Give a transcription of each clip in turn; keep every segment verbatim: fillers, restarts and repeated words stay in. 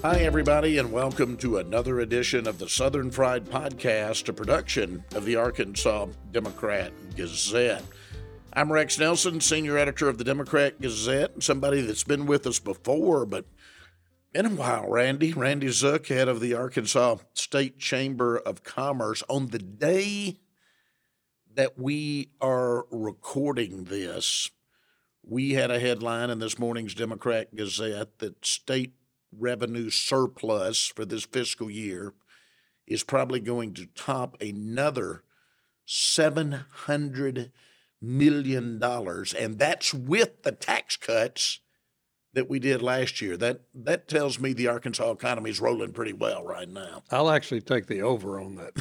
Hi, everybody, and welcome to another edition of the Southern Fried Podcast, a production of the Arkansas Democrat Gazette. I'm Rex Nelson, senior editor of the Democrat Gazette, somebody that's been with us before, but been a while, Randy. Randy Zook, head of the Arkansas State Chamber of Commerce. On the day that we are recording this, we had a headline in this morning's Democrat Gazette that state revenue surplus for this fiscal year is probably going to top another seven hundred million dollars, and that's with the tax cuts that we did last year. That that tells me the Arkansas economy is rolling pretty well right now. I'll actually take the over on that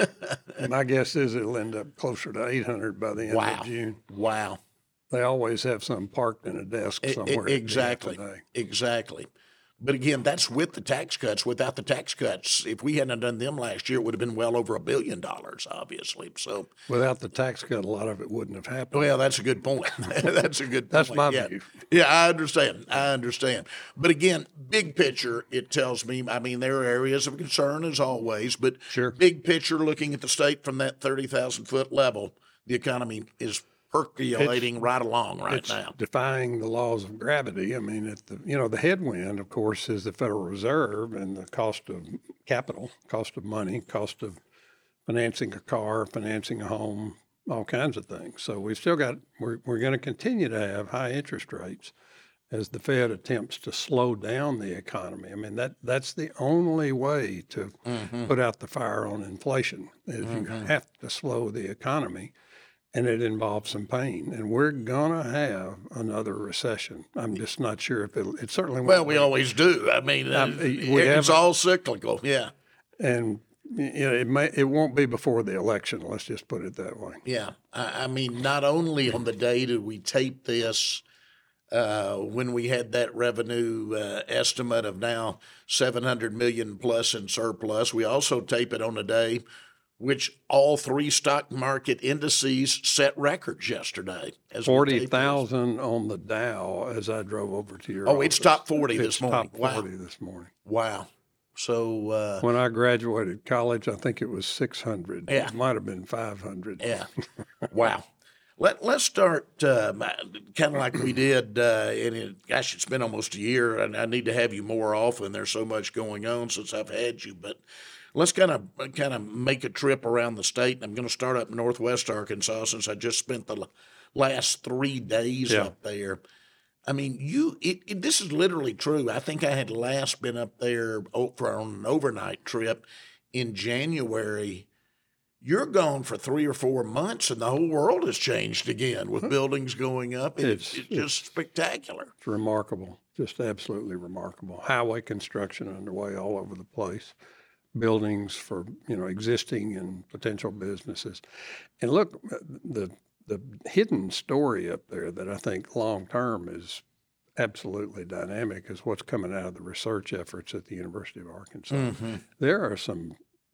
bet. My guess is it'll end up closer to eight hundred by the end wow. of June. Wow. They always have some parked in a desk somewhere. It, it, exactly. Exactly. But again, that's with the tax cuts. Without the tax cuts, if we hadn't done them last year, it would have been well over a billion dollars, obviously. So without the tax cut, a lot of it wouldn't have happened. Well, that's a good point. That's a good point. That's my yeah. view. Yeah, I understand. I understand. But again, big picture, it tells me, I mean, there are areas of concern as always, but sure. Big picture, looking at the state from that thirty thousand foot level, the economy is percolating it's, right along right it's now. Defying the laws of gravity. I mean, at the, you know, the headwind, of course, is the Federal Reserve and the cost of capital, cost of money, cost of financing a car, financing a home, all kinds of things. So we've still got, we're, we're going to continue to have high interest rates as the Fed attempts to slow down the economy. I mean, that that's the only way to mm-hmm. put out the fire on inflation, is mm-hmm. you have to slow the economy. And it involves some pain, and we're gonna have another recession. I'm just not sure if it'll. It certainly won't. Well, we be. always do. I mean, uh, we it's all cyclical. Yeah, and you know, it may. It won't be before the election. Let's just put it that way. Yeah, I, I mean, not only on the day did we tape this, uh, when we had that revenue uh, estimate of now seven hundred million plus in surplus, we also tape it on a day which all three stock market indices set records yesterday. forty thousand on the Dow as I drove over to your Oh, office. It's top forty it's this morning. top forty wow. this morning. Wow. So uh, when I graduated college, I think it was six hundred. Yeah. It might have been five hundred. Yeah. Wow. Let, let's start uh, kind of like we did, uh, and it, gosh, it's been almost a year, and I need to have you more often. There's so much going on since I've had you, but let's kind of kind of make a trip around the state. I'm going to start up in Northwest Arkansas since I just spent the last three days yeah. up there. I mean, you. It, it, this is literally true. I think I had last been up there for on an overnight trip in January. You're gone for three or four months, and the whole world has changed again with buildings going up. It's, it's, it's just it's, spectacular. It's remarkable, just absolutely remarkable. Highway construction underway all over the place. Buildings for, you know, existing and potential businesses. And look, the the hidden story up there that I think long term is absolutely dynamic is what's coming out of the research efforts at the University of Arkansas. Mm-hmm. There are some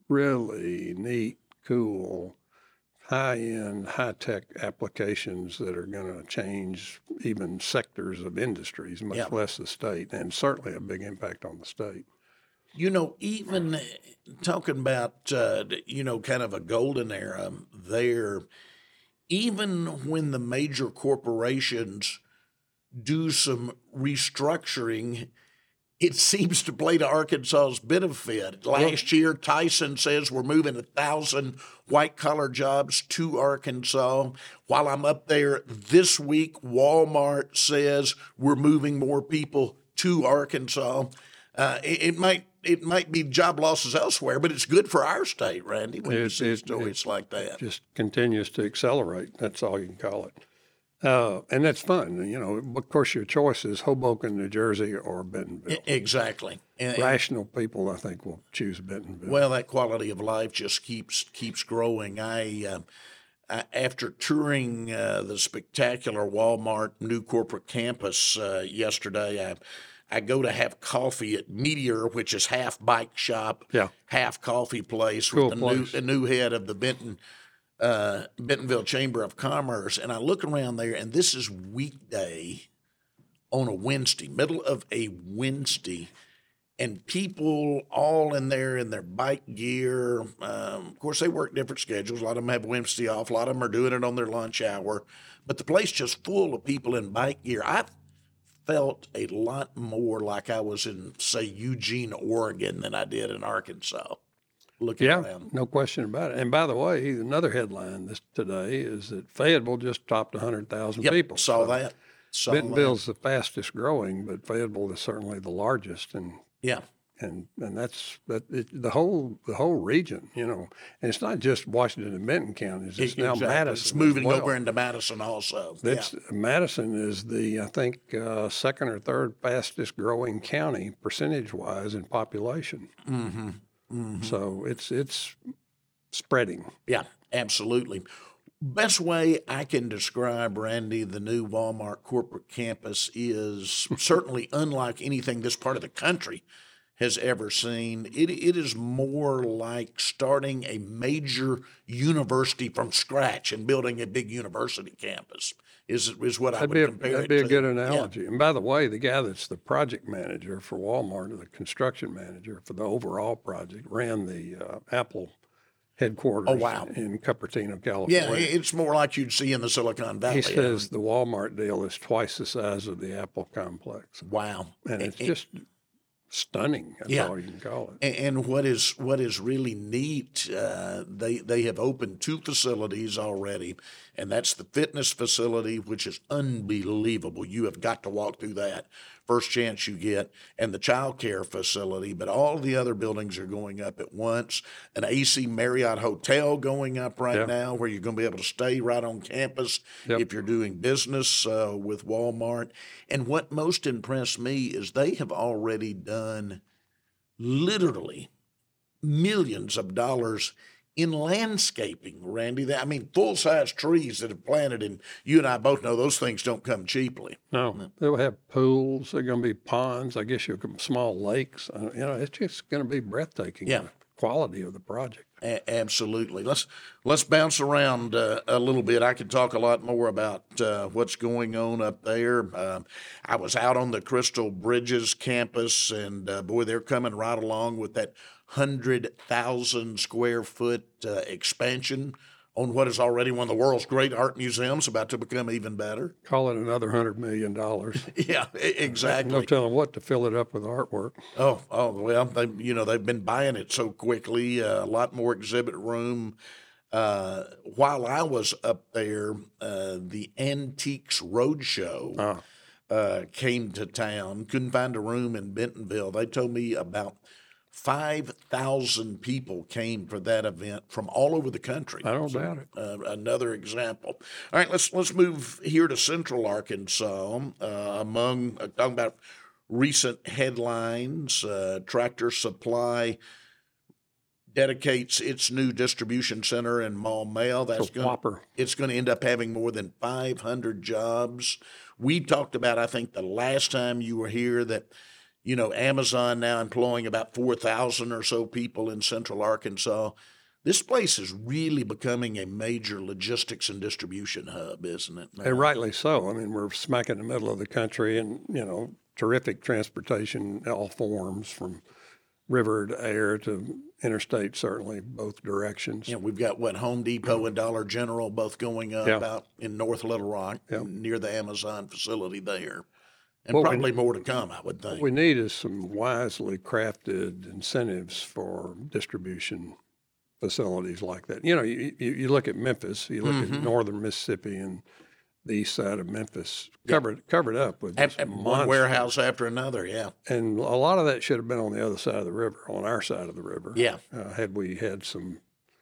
really neat, cool, high-end, high-tech applications that are going to change even sectors of industries, much yep. less the state, and certainly a big impact on the state. You know, even talking about, uh, you know, kind of a golden era there, even when the major corporations do some restructuring, it seems to play to Arkansas's benefit. Last year, Tyson says we're moving a thousand white-collar jobs to Arkansas. While I'm up there this week, Walmart says we're moving more people to Arkansas. Uh, it, it might it might be job losses elsewhere, but it's good for our state, Randy, when you see stories like that. It just continues to accelerate. That's all you can call it. Uh, and that's fun. You know, of course, your choice is Hoboken, New Jersey, or Bentonville. Exactly. And, Rational people, I think, will choose Bentonville. Well, that quality of life just keeps keeps growing. I, uh, I after touring uh, the spectacular Walmart new corporate campus uh, yesterday, I I go to have coffee at Meteor, which is half bike shop, yeah. half coffee place, cool with the place. new the new head of the Benton. Uh, Bentonville Chamber of Commerce, and I look around there, and this is weekday on a Wednesday, middle of a Wednesday, and people all in there in their bike gear. Um, of course, they work different schedules. A lot of them have Wednesday off. A lot of them are doing it on their lunch hour. But the place just full of people in bike gear. I felt a lot more like I was in, say, Eugene, Oregon than I did in Arkansas. Looking Yeah, around. no question about it. And by the way, another headline this today is that Fayetteville just topped one hundred thousand Yep, people. saw So that. Saw Bentonville's the fastest growing, but Fayetteville is certainly the largest. And that. Yeah. and and that's that it, the whole the whole region, you know. And it's not just Washington and Benton counties; it's now Exactly. Madison. It's as moving well. over into Madison also. That's yeah. Madison is the I think uh, second or third fastest growing county percentage wise in population. Mm-hmm. Mm-hmm. So it's it's spreading. Yeah, absolutely. Best way I can describe, Randy, the new Walmart corporate campus is certainly unlike anything this part of the country has ever seen. It, it is more like starting a major university from scratch and building a big university campus is, is what I That'd would be a, compare that'd it be a to. good Yeah. analogy. And by the way, the guy that's the project manager for Walmart, or the construction manager for the overall project, ran the uh, Apple headquarters Oh, wow. in Cupertino, Yeah, California. it's more like you'd see in the Silicon Valley. He says the Walmart deal is twice the size of the Apple complex. Wow. And it's And- just stunning. That's Yeah. all you can call it. And, and what is what is really neat, uh, they they have opened two facilities already, and that's the fitness facility, which is unbelievable. You have got to walk through that first chance you get, and the child care facility. But all the other buildings are going up at once. An A C Marriott hotel going up right Yeah. now, where you're going to be able to stay right on campus Yep. if you're doing business uh, with Walmart. And what most impressed me is they have already done literally millions of dollars in landscaping, Randy. That- I mean, full-size trees that have planted, and you and I both know those things don't come cheaply. No, they'll have pools. They're going to be ponds. I guess you'll come small lakes. Uh, you know, it's just going to be breathtaking. Yeah. The quality of the project. A- absolutely. Let's let's bounce around uh, a little bit. I could talk a lot more about uh, what's going on up there. Um, I was out on the Crystal Bridges campus, and uh, boy, they're coming right along with that hundred thousand square foot uh, expansion on what is already one of the world's great art museums, about to become even better. Call it another hundred million dollars. Yeah, e- exactly. No telling what to fill it up with artwork. Oh, oh well, they you know they've been buying it so quickly. Uh, a lot more exhibit room. Uh, while I was up there, uh, the Antiques Roadshow Ah. uh, came to town. Couldn't find a room in Bentonville. They told me about five thousand people came for that event from all over the country. I don't doubt it. Uh, another example. All right, let's let's move here to Central Arkansas. Uh, among uh, talking about recent headlines, uh, Tractor Supply dedicates its new distribution center in Maumelle. That's It's a going whopper. it's going to end up having more than five hundred jobs. We talked about, I think, the last time you were here that, you know, Amazon now employing about four thousand or so people in Central Arkansas. This place is really becoming a major logistics and distribution hub, isn't it? And rightly so. I mean, we're smack in the middle of the country, and you know, terrific transportation, in all forms, from river to air to interstate, certainly both directions. You know, we've got, what, Home Depot and Dollar General both going up Yeah. out in North Little Rock, Yeah. near the Amazon facility there. And What we- probably more to come, I would think. What we need is some wisely crafted incentives for distribution facilities like that. You know, you, you, you look at Memphis, you look Mm-hmm. at northern Mississippi and the east side of Memphis, covered covered up with At- just at one monster- warehouse after another, yeah. And a lot of that should have been on the other side of the river, on our side of the river. Yeah. Uh, had we had some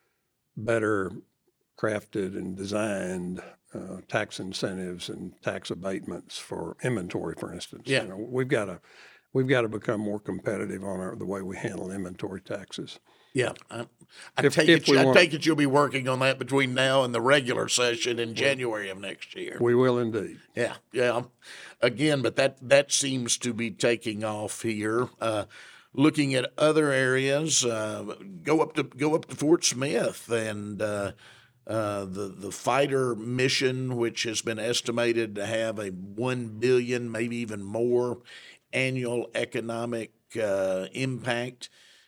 better crafted and designed uh, tax incentives and tax abatements for inventory, for instance. Yeah. You know, we've got to we've got to become more competitive on our, the way we handle inventory taxes. Yeah, I, I If- take if it. we I want- take it you'll be working on that between now and the regular session in January of next year. We will indeed. Yeah, yeah. Again, but that that seems to be taking off here. Uh, looking at other areas, uh, go up to go up to Fort Smith and uh, uh, the the fighter mission, which has been estimated to have a one billion, maybe even more, annual economic uh, impact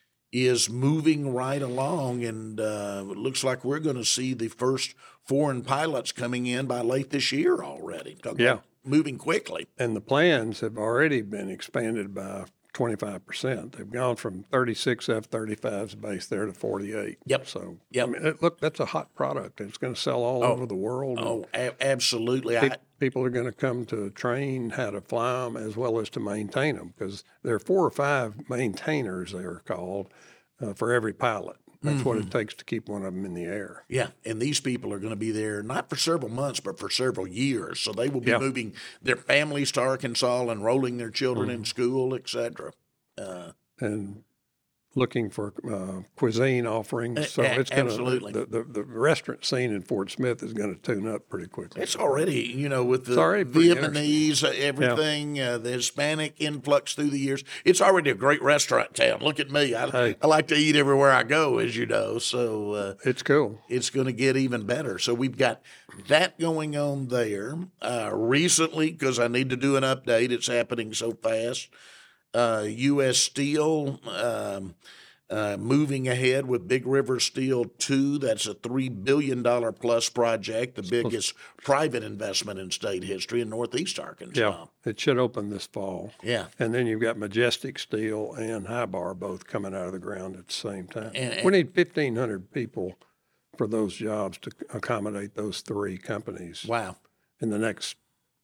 is moving right along, and uh, it looks like we're going to see the first foreign pilots coming in by late this year already. Talk Yeah. about moving quickly. And the plans have already been expanded by twenty-five percent. They've gone from thirty-six F thirty-fives based there to forty-eight. Yep. So, Yep. I mean, it- look, that's a hot product. It's going to sell all over the world. Oh, a- absolutely. Pe- I, People are going to come to train how to fly them as well as to maintain them, because there are four or five maintainers, they are called, uh, for every pilot. That's Mm-hmm. what it takes to keep one of them in the air. yeah, and these people are going to be there not for several months, but for several years. So they will be Yeah. moving their families to Arkansas, enrolling their children Mm-hmm. in school, et cetera. Uh, And looking for uh, cuisine offerings. So A- it's going absolutely. to, the, the, the restaurant scene in Fort Smith is going to tune up pretty quickly. It's already, you know, with the already pretty Vietnamese, uh, everything, uh, the Hispanic influx through the years. It's already a great restaurant town. Look at me. I, Hey. I like to eat everywhere I go, as you know. So uh, It's cool. it's going to get even better. So we've got that going on there. Uh, recently, because I need to do an update, it's happening so fast. Uh, U S Steel um, uh, moving ahead with Big River Steel two. That's a three billion dollars plus project, the biggest private investment in state history in Northeast Arkansas. Yeah, it should open this fall. Yeah. And then you've got Majestic Steel and High Bar both coming out of the ground at the same time. And- we need fifteen hundred people for those jobs to accommodate those three companies Wow. in the next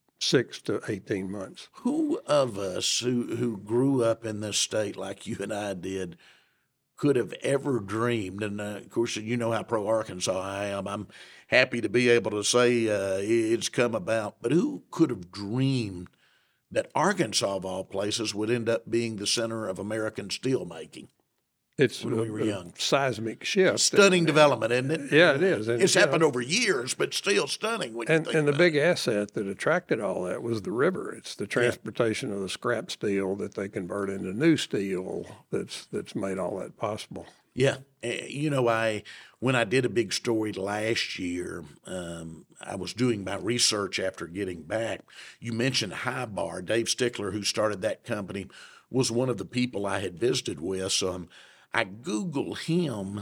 six to eighteen months. Who of us who, who grew up in this state like you and I did could have ever dreamed? And uh, of course, you know how pro Arkansas I am. I'm happy to be able to say uh, it's come about. But who could have dreamed that Arkansas, of all places, would end up being the center of American steelmaking? It's When a, we were a young. seismic shift. Stunning development, isn't it? Yeah, it is. And, It's you know, happened over years, but still stunning when you And, think and the about big asset that attracted all that was the river. It's the transportation of the scrap steel that they convert into new steel that's that's made all that possible. Yeah, Eh, you know, I when I did a big story last year, um, I was doing my research after getting back. You mentioned High Bar. Dave Stickler, who started that company, was one of the people I had visited with. So I'm, I Google him,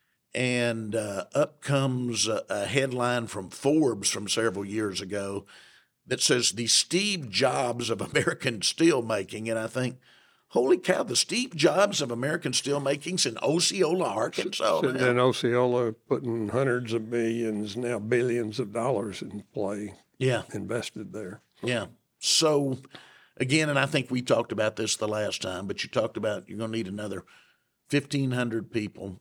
and uh, up comes a, a headline from Forbes from several years ago that says the Steve Jobs of American steelmaking, and I think, holy cow, the Steve Jobs of American steelmaking's in Osceola, Arkansas. Sitting now. in Osceola, putting hundreds of millions, now billions of dollars in play, Yeah, invested there. yeah. So, again, and I think we talked about this the last time, but you talked about you're going to need another fifteen hundred people.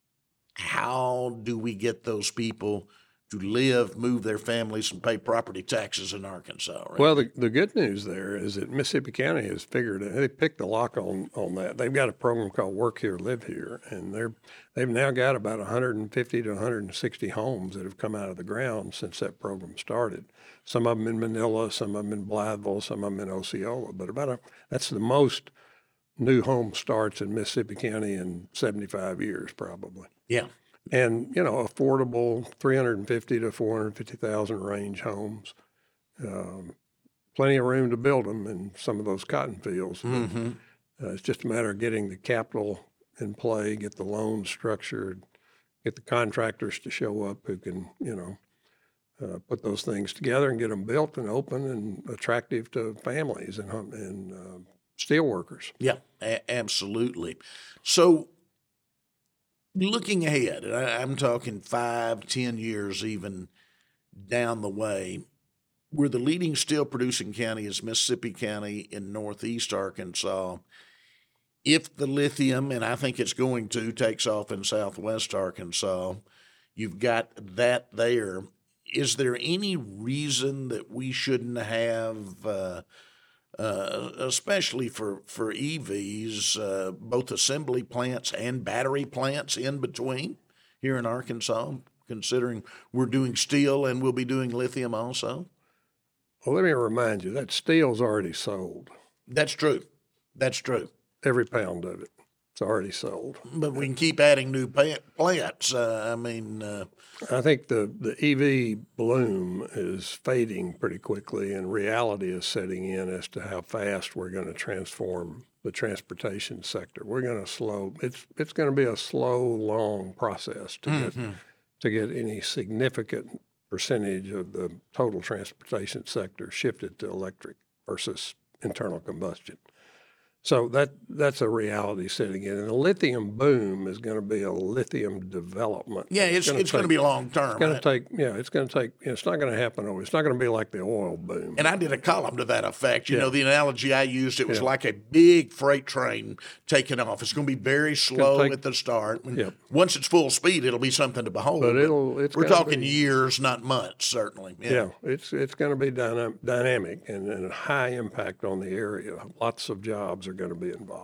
How do we get those people to live, move their families, and pay property taxes in Arkansas? Right? Well, the, the good news there is that Mississippi County has figured it. They picked the lock on, on that. They've got a program called Work Here, Live Here, and they're they've now got about one hundred fifty to one hundred sixty homes that have come out of the ground since that program started. Some of them in Manila, some of them in Blytheville, some of them in Osceola. But about a, that's the most new home starts in Mississippi County in seventy-five years, probably. yeah, And, you know, affordable three hundred fifty to four hundred fifty thousand range homes. Um, plenty of room to build them in some of those cotton fields. But, mm-hmm. uh, it's just a matter of getting the capital in play, get the loans structured, get the contractors to show up who can, you know, uh, put those things together and get them built and open and attractive to families and, hum- and uh, steel workers. Yeah, a- absolutely. So, looking ahead, and I, I'm talking five, ten years even down the way, where the leading steel producing county is Mississippi County in northeast Arkansas. If the lithium, and I think it's going to, takes off in southwest Arkansas, you've got that there. Is there any reason that we shouldn't have, uh, uh, especially for, for E Vs, uh, both assembly plants and battery plants in between here in Arkansas, considering we're doing steel and we'll be doing lithium also? Well, let me remind you, that steel's already sold, That's true. That's true. every pound of it. It's already sold. But we can keep adding new pa- plants. Uh, I mean, uh, I think the, the E V bloom is fading pretty quickly, and reality is setting in as to how fast we're going to transform the transportation sector. We're going to slow. It's it's going to be a slow, long process to mm-hmm. get to get any significant percentage of the total transportation sector shifted to electric versus internal combustion. So that that's a reality setting in. And the lithium boom is going to be a lithium development. Yeah, it's it's, it's going to be long term. It's going to take yeah, it's going to take. It's not going to happen over. It's not going to be like the oil boom. And I did a column to that effect. You yeah. know, the analogy I used, it was yeah. like a big freight train taking off. It's going to be very slow take, at the start. Yep. Once it's full speed, it'll be something to behold. But it'll. It's we're talking be, years, not months, certainly. Yeah, yeah it's it's going to be dyna- dynamic and, and a high impact on the area. Lots of jobs are going to be involved.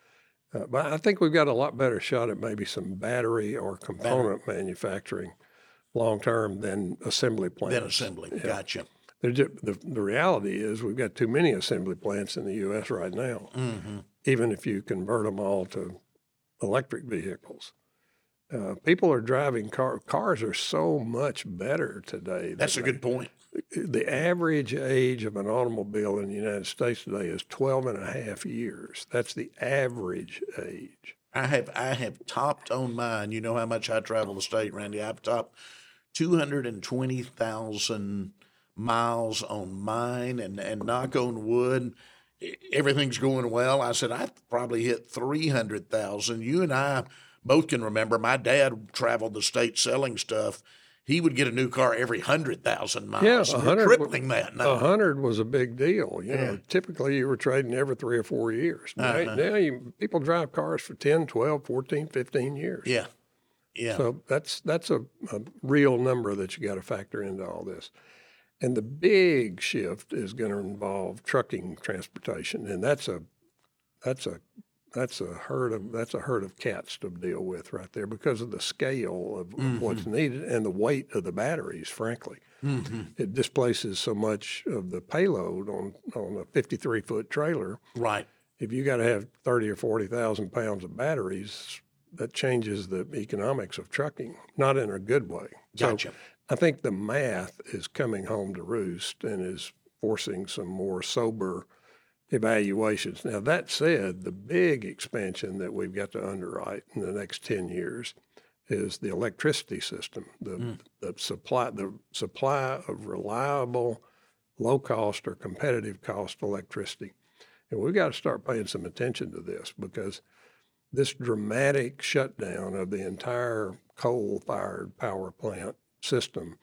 Uh, but I think we've got a lot better shot at maybe some battery or component battery. manufacturing long term than assembly plants. Than assembly, yeah. Gotcha. Just, the, the reality is we've got too many assembly plants in the U S right now, mm-hmm. even if you convert them all to electric vehicles. Uh, people are driving car, cars are so much better today. That's a good point. The average age of an automobile in the United States today is twelve and a half years. That's the average age. I have I have topped on mine. You know how much I travel the state, Randy. I've topped two hundred twenty thousand miles on mine, and, and knock on wood, everything's going well. I said, I probably hit three hundred thousand. You and I both can remember my dad traveled the state selling stuff. He would get a new car every hundred thousand miles. Yeah, so we're tripling that now. A hundred was a big deal. You yeah. know, typically you were trading every three or four years. Now, uh-huh. now you, people drive cars for ten, twelve, fourteen, fifteen years. Yeah, yeah. So that's that's a, a real number that you got to factor into all this. And the big shift is going to involve trucking transportation, and that's a that's a That's a herd of that's a herd of cats to deal with right there because of the scale of, mm-hmm. of what's needed and the weight of the batteries. Frankly, mm-hmm. it displaces so much of the payload on on a fifty-three foot trailer. Right. If you got to have thirty or forty thousand pounds of batteries, that changes the economics of trucking, not in a good way. Gotcha. So I think the math is coming home to roost and is forcing some more sober evaluations. Now, that said, the big expansion that we've got to underwrite in the next ten years is the electricity system, the, mm. the supply the supply of reliable, low-cost or competitive cost electricity. And we've got to start paying some attention to this because this dramatic shutdown of the entire coal-fired power plant system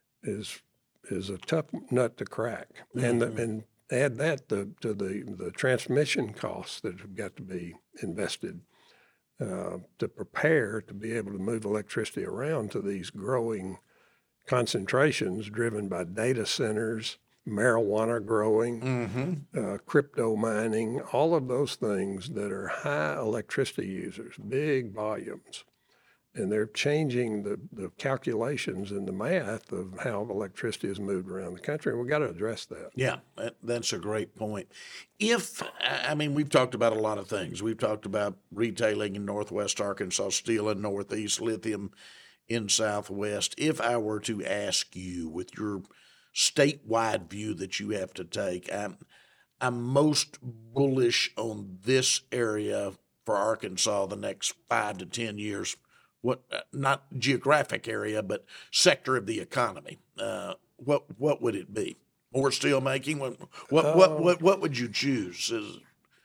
is is a tough nut to crack. Mm-hmm. And the, and add that to, to the, the transmission costs that have got to be invested uh, to prepare to be able to move electricity around to these growing concentrations driven by data centers, marijuana growing, mm-hmm. uh, crypto mining, all of those things that are high electricity users, big volumes. And they're changing the, the calculations and the math of how electricity is moved around the country. And we've got to address that. Yeah, that, that's a great point. If, I mean, we've talked about a lot of things. We've talked about retailing in Northwest Arkansas, steel in Northeast, lithium in Southwest. If I were to ask you, with your statewide view that you have to take, I'm, I'm most bullish on this area for Arkansas the next five to ten years. What, not geographic area, but sector of the economy. Uh, what what would it be? More steel making? What what uh, what, what what would you choose? Is,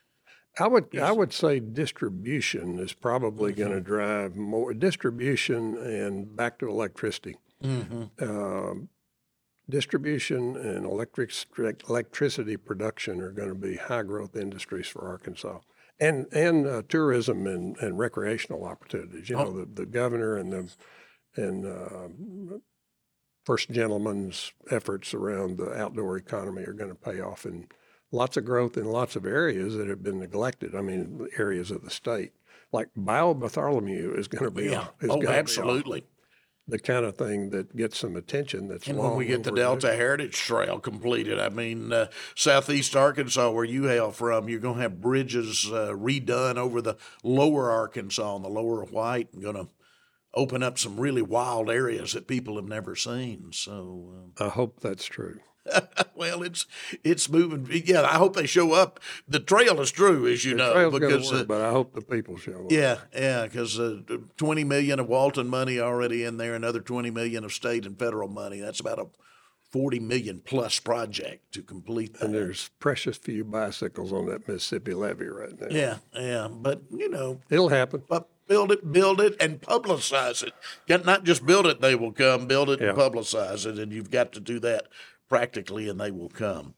I would is, I would say distribution is probably mm-hmm. going to drive more distribution and back to electricity. Mm-hmm. Uh, distribution and electric electricity production are going to be high growth industries for Arkansas. And and uh, tourism and, and recreational opportunities. You know, oh. the, the governor and the and uh, first gentleman's efforts around the outdoor economy are going to pay off in lots of growth in lots of areas that have been neglected. I mean, areas of the state, like Bayou Bartholomew is going to be. Yeah. Is oh, going absolutely. To be the kind of thing that gets some attention. That's And long when we get the overdue. Delta Heritage Trail completed, I mean, uh, southeast Arkansas, where you hail from, you're going to have bridges uh, redone over the lower Arkansas and the lower White, and going to open up some really wild areas that people have never seen. So, uh, I hope that's true. well, it's it's moving. Yeah, I hope they show up. The trail is true, as you The know, trail's gonna because work, uh, but I hope the people show up. yeah, yeah, because uh, twenty million of Walton money already in there, another twenty million of state and federal money. That's about a forty million plus project to complete that. And there's precious few bicycles on that Mississippi levee right now. Yeah, yeah, but you know, It'll happen. but build it, build it, and publicize it. Got not just build it, they will come. Build it Yeah. and publicize it, and you've got to do that practically, and they will come.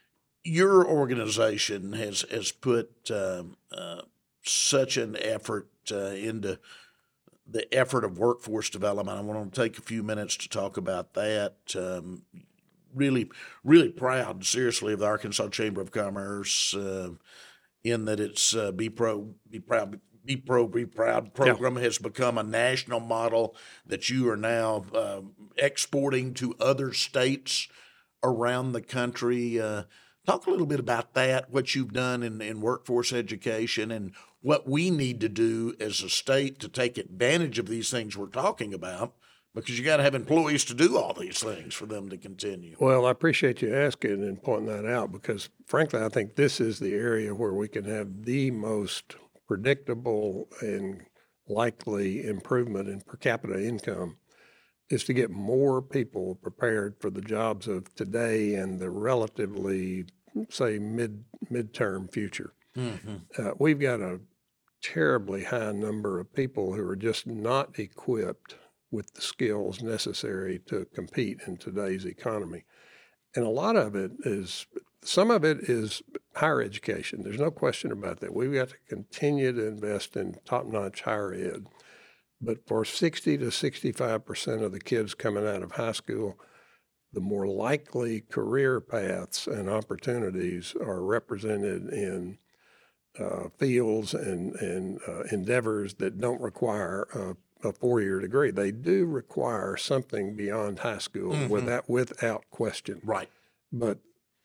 Your organization has has put um, uh, such an effort uh, into the effort of workforce development. I want to take a few minutes to talk about that. Um, really, really proud, seriously, of the Arkansas Chamber of Commerce uh, in that it's uh, Be Pro, Be Proud, Be Pro, Be Proud program has become a national model that you are now uh, exporting to other states around the country. Uh, talk a little bit about that, what you've done in, in workforce education, and what we need to do as a state to take advantage of these things we're talking about, because you got to have employees to do all these things for them to continue. Well, I appreciate you asking and pointing that out because, frankly, I think this is the area where we can have the most predictable and likely improvement in per capita income is to get more people prepared for the jobs of today and the relatively, say, mid midterm future. Mm-hmm. Uh, we've got a terribly high number of people who are just not equipped with the skills necessary to compete in today's economy. And a lot of it is, some of it is higher education. There's no question about that. We've got to continue to invest in top-notch higher ed. But for sixty to sixty-five percent of the kids coming out of high school, the more likely career paths and opportunities are represented in uh, fields and, and uh, endeavors that don't require a, a four-year degree. They do require something beyond high school Mhm. without, without question. Right. But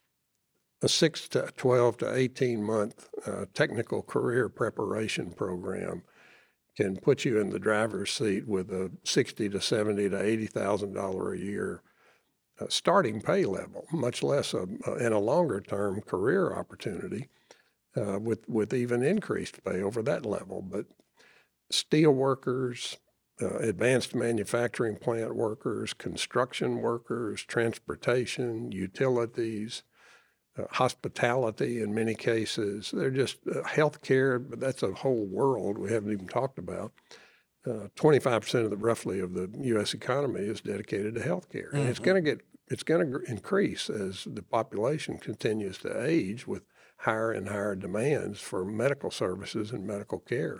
a six to twelve to eighteen month uh, technical career preparation program can put you in the driver's seat with a sixty to seventy to eighty thousand dollar a year uh, starting pay level, much less a, a in a longer term career opportunity uh, with with even increased pay over that level. But steel workers, uh, advanced manufacturing plant workers, construction workers, transportation, utilities, uh, hospitality in many cases. They're just uh, healthcare, but that's a whole world we haven't even talked about. Uh, twenty-five percent of the roughly of the U S economy is dedicated to healthcare, and it's Mhm. going to get it's going to increase as the population continues to age with higher and higher demands for medical services and medical care.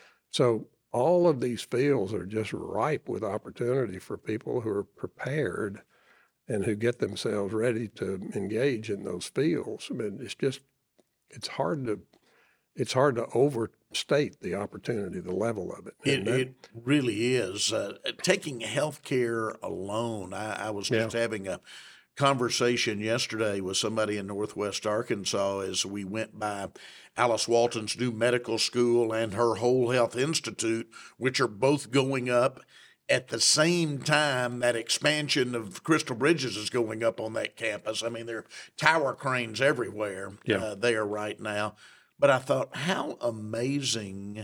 So all of these fields are just ripe with opportunity for people who are prepared and who get themselves ready to engage in those fields. I mean, it's just, it's hard to, it's hard to overstate the opportunity, the level of it. It, And that- it really is. Uh, taking healthcare alone, I, I was just having a conversation yesterday with somebody in Northwest Arkansas as we went by Alice Walton's new medical school and her Whole Health Institute, which are both going up at the same time that expansion of Crystal Bridges is going up on that campus. I mean, there are tower cranes everywhere Yeah. uh, there right now. But I thought, how amazing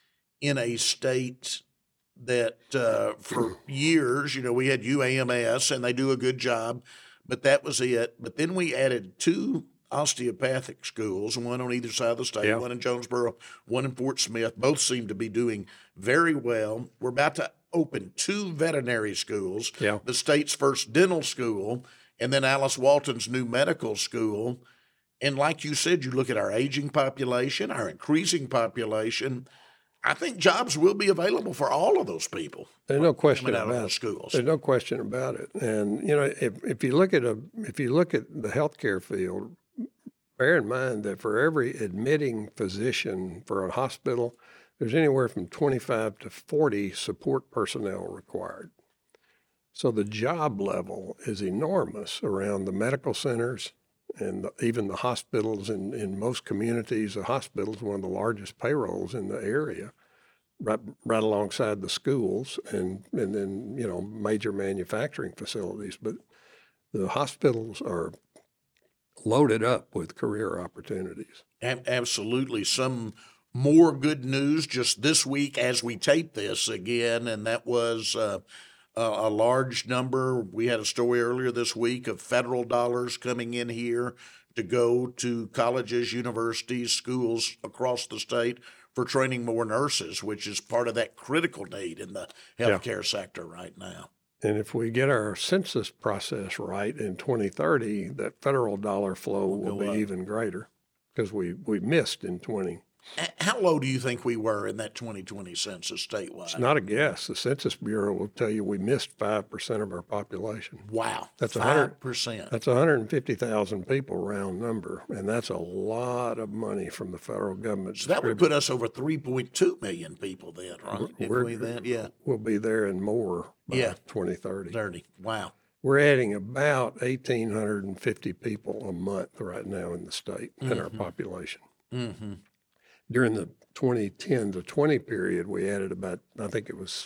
in a state that uh, for years, you know, we had U A M S and they do a good job, but that was it. But then we added two osteopathic schools, one on either side of the state, Yeah. one in Jonesboro, one in Fort Smith. Both seem to be doing very well. We're about to open two veterinary schools, Yeah. the state's first dental school, and then Alice Walton's new medical school. And like you said, you look at our aging population, our increasing population. I think jobs will be available for all of those people There's no question coming out of about those it. schools. There's no question about it. And you know, if if you look at a if you look at the healthcare field, bear in mind that for every admitting physician for a hospital, there's anywhere from twenty-five to forty support personnel required. So the job level is enormous around the medical centers and the, even the hospitals. In, in most communities, the hospital is one of the largest payrolls in the area, right, right alongside the schools and, and then, you know, major manufacturing facilities. But the hospitals are loaded up with career opportunities. Absolutely. Some more good news just this week as we tape this again, and that was uh, a large number. We had a story earlier this week of federal dollars coming in here to go to colleges, universities, schools across the state for training more nurses, which is part of that critical need in the healthcare yeah. sector right now. And if we get our census process right in twenty thirty, that federal dollar flow will, will be up. even greater because we, we missed in twenty. How low do you think we were in that twenty twenty census statewide? It's not a guess. The Census Bureau will tell you we missed five percent of our population. Wow, that's five percent. That's one hundred fifty thousand people, round number, and that's a lot of money from the federal government. So that would put us over three point two million people then, right? We're, we that? Yeah. We'll be there and more by yeah. twenty thirty. thirty. Wow. We're adding about one thousand eight hundred fifty people a month right now in the state mm-hmm. in our population. Mm-hmm. During the twenty ten to twenty period, we added about, I think it was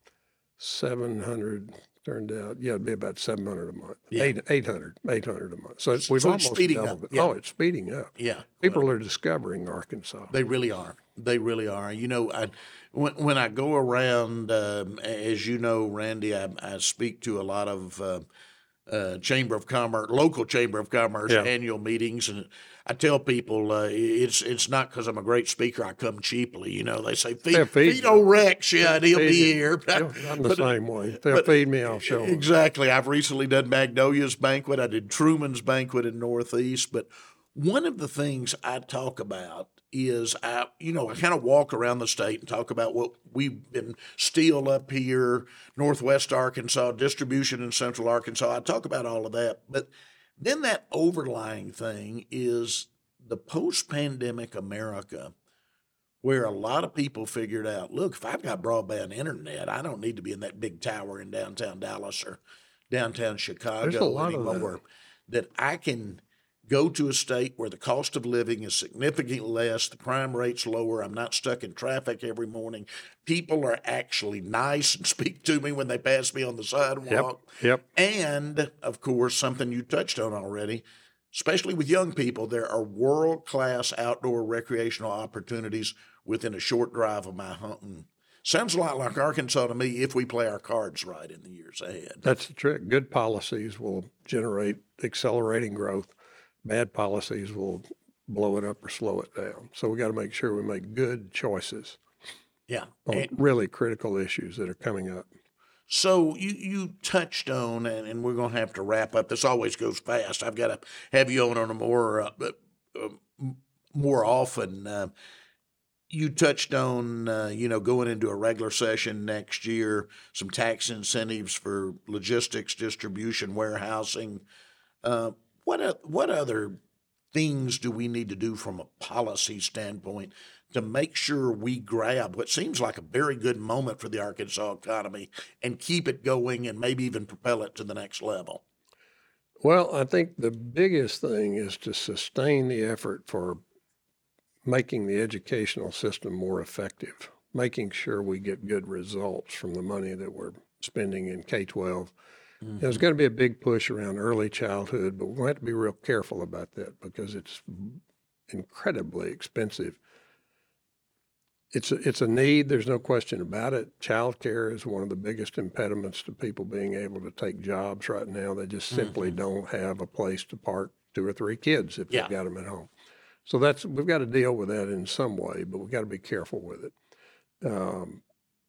seven hundred, turned out, yeah, it'd be about seven hundred a month, yeah. Eight, eight hundred, eight hundred a month. So it's, we've so almost it's speeding doubled up. it. Yeah. Oh, it's speeding up. Yeah. People well, are discovering Arkansas. They really are. They really are. You know, I, when, when I go around, um, as you know, Randy, I, I speak to a lot of uh, uh, Chamber of Commerce, local Chamber of Commerce yeah. annual meetings, and I tell people uh, it's it's not because I'm a great speaker. I come cheaply. You know, they say, feed, feed old Rex, yeah, and he'll be here. I'm the but, same way. They'll but, feed me, I'll show them. Exactly. I've recently done Magnolia's Banquet. I did Truman's Banquet in Northeast. But one of the things I talk about is, I, you know, I kind of walk around the state and talk about what we've been steel up here, Northwest Arkansas, distribution in Central Arkansas. I talk about all of that. But then that overlying thing is the post-pandemic America, where a lot of people figured out, look, if I've got broadband internet, I don't need to be in that big tower in downtown Dallas or downtown Chicago anymore. That. that I can go to a state where the cost of living is significantly less, the crime rate's lower, I'm not stuck in traffic every morning. People are actually nice and speak to me when they pass me on the sidewalk. Yep, yep. And, of course, something you touched on already, especially with young people, there are world-class outdoor recreational opportunities within a short drive of my home. Sounds a lot like Arkansas to me if we play our cards right in the years ahead. That's the trick. Good policies will generate accelerating growth. Bad policies will blow it up or slow it down. So we got to make sure we make good choices. Yeah. On and, really critical issues that are coming up. So you, you touched on, and, and we're going to have to wrap up. This always goes fast. I've got to have you on on a more uh, uh, more often. Uh, you touched on, uh, you know, going into a regular session next year, some tax incentives for logistics, distribution, warehousing. Uh, what what other things do we need to do from a policy standpoint to make sure we grab what seems like a very good moment for the Arkansas economy and keep it going and maybe even propel it to the next level? Well, I think the biggest thing is to sustain the effort for making the educational system more effective, making sure we get good results from the money that we're spending in K twelve. Mm-hmm. There's going to be a big push around early childhood, but we're going to have to be real careful about that because it's incredibly expensive. It's a, it's a need. There's no question about it. Child care is one of the biggest impediments to people being able to take jobs right now. They just simply mm-hmm. don't have a place to park two or three kids if yeah. they've got them at home. So that's we've got to deal with that in some way, but we've got to be careful with it. Um,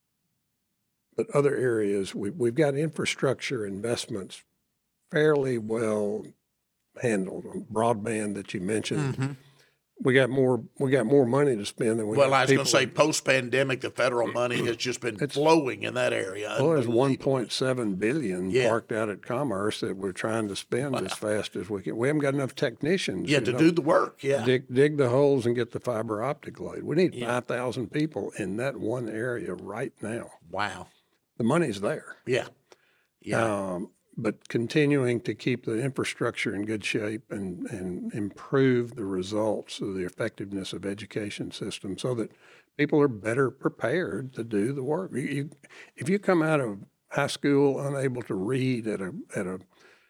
but other areas, we, we've got infrastructure investments fairly well handled. Broadband that you mentioned. Mm-hmm. We got more. We got more money to spend than we. Well, got I was going to say, post-pandemic, the federal money has just been it's, flowing in that area. Well, there's one point seven billion yeah. parked out at Commerce that we're trying to spend wow. as fast as we can. We haven't got enough technicians. Yeah, to know, do the work. Yeah, dig, dig the holes and get the fiber optic laid. We need yeah. five thousand people in that one area right now. Wow, the money's there. Yeah. Yeah. Um, but continuing to keep the infrastructure in good shape and, and improve the results of the effectiveness of education system so that people are better prepared to do the work. You, you, if you come out of high school unable to read at a at a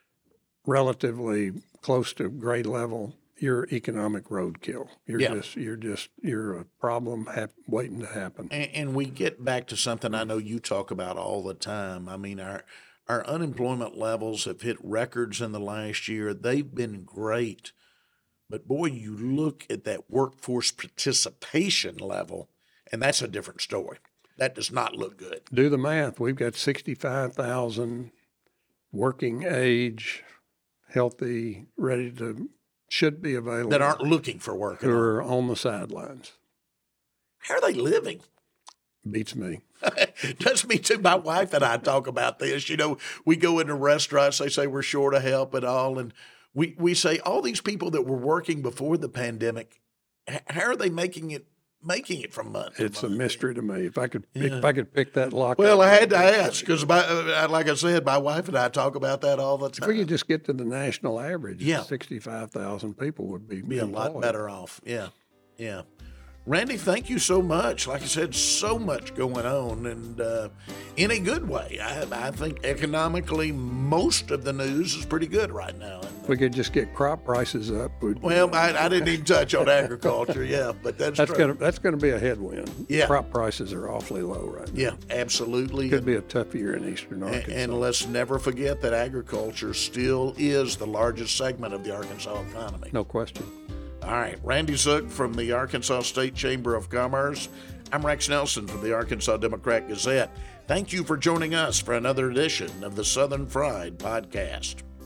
relatively close to grade level, you're economic roadkill. You're Yeah. just you're just you're a problem hap- waiting to happen. And, and we get back to something I know you talk about all the time. I mean, our our unemployment levels have hit records in the last year. They've been great. But boy, you look at that workforce participation level, and that's a different story. That does not look good. Do the math. We've got sixty-five thousand working age, healthy, ready to should be available That aren't looking for work. who are on the sidelines. How are they living? Beats me. Does me too. My wife and I talk about this. You know, we go into restaurants, they say we're short of help and all, and we, we say all these people that were working before the pandemic, h- how are they making it making it from month to It's a month? mystery to me. If I could pick, Yeah. if I could pick that lock. Well, up, I had to ask because, like I said, my wife and I talk about that all the if we time. could just get to the national average, Yeah. sixty-five thousand people would be Be a lot employed. better off. Yeah, yeah. Randy, thank you so much. Like I said, so much going on, and uh, in a good way. I, I think economically, most of the news is pretty good right now. And, If we could just get crop prices up. We'd, well, I, I didn't even touch on agriculture. Yeah, but that's, that's true. gonna that's gonna be a headwind. Yeah. Crop prices are awfully low right now. Yeah, absolutely. Could be a tough year in eastern And, Arkansas. and let's never forget that agriculture still is the largest segment of the Arkansas economy. No question. All right, Randy Zook from the Arkansas State Chamber of Commerce. I'm Rex Nelson from the Arkansas Democrat Gazette. Thank you for joining us for another edition of the Southern Fried Podcast.